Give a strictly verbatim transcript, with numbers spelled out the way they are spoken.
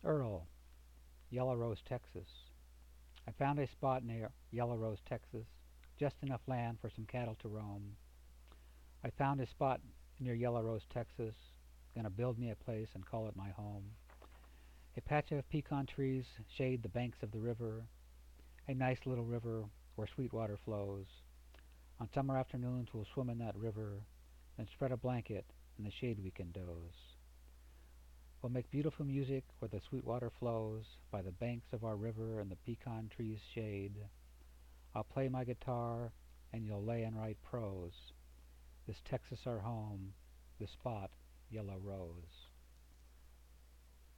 Earl, Yellow Rose, Texas. I found a spot near Yellow Rose, Texas, just enough land for some cattle to roam. I found a spot near Yellow Rose, Texas, gonna build me a place and call it my home. A patch of pecan trees shade the banks of the river, a nice little river where sweet water flows. On summer afternoons we'll swim in that river, then spread a blanket in the shade we can doze. We'll make beautiful music where the sweet water flows, by the banks of our river and the pecan trees' shade. I'll play my guitar and you'll lay and write prose. This Texas our home, this spot Yellow Rose.